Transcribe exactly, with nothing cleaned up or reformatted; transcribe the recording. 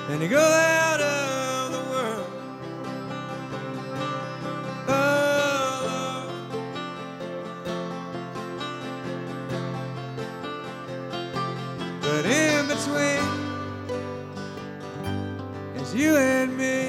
and you go out of the world alone. But in between is you and me.